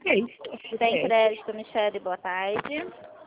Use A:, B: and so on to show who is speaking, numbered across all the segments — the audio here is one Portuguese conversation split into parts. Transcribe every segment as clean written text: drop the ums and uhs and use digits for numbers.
A: Ok.
B: Tem crédito, Michele, boa tarde.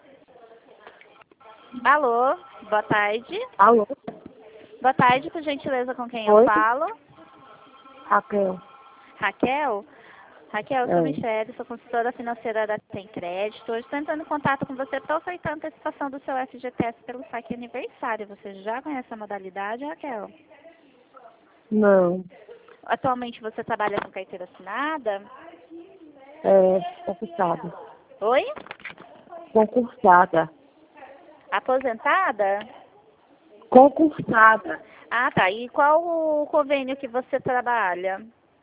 B: Alô, boa tarde.
A: Alô?
B: Boa tarde, por gentileza, com quem
A: Oi?
B: eu falo?
A: Raquel.
B: Raquel? Raquel, eu sou
A: É.
B: Michele, sou consultora financeira da Tem Crédito. Hoje estou entrando em contato com você para ofertar a antecipação do seu FGTS pelo saque aniversário. Você já conhece a modalidade, Raquel?
A: Não.
B: Atualmente você trabalha com carteira assinada?
A: Concursada.
B: Oi?
A: Concursada.
B: Aposentada?
A: Concursada.
B: Ah, tá. E qual o convênio que você trabalha?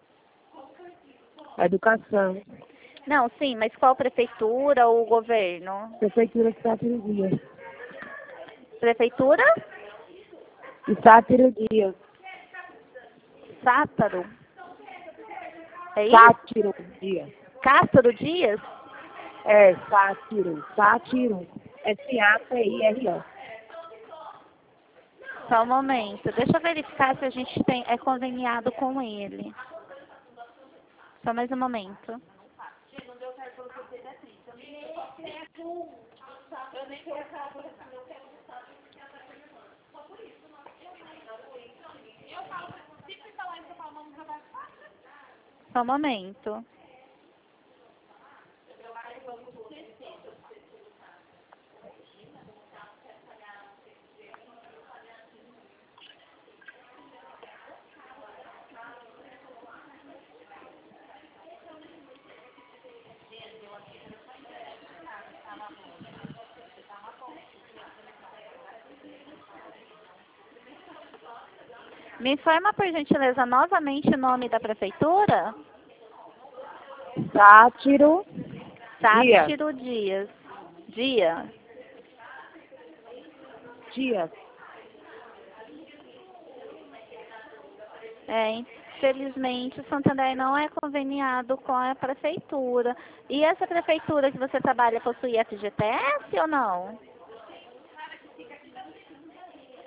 A: Educação.
B: Não, sim, mas qual prefeitura ou governo?
A: Prefeitura de Sátiro Dias.
B: Prefeitura?
A: De Sátiro Dias.
B: Sátaro? É isso?
A: Sátiro Dias.
B: Castro Dias?
A: Sátiro. Sátiro. SATIRO.
B: Só um momento. Deixa eu verificar se a gente é conveniado com ele. Só mais um momento. Só um momento. Me informa, por gentileza, novamente o nome da prefeitura?
A: Sátiro Dias.
B: Sátiro Dias. Dia.
A: Dias.
B: Infelizmente, o Santander não é conveniado com a prefeitura. E essa prefeitura que você trabalha possui FGTS ou não?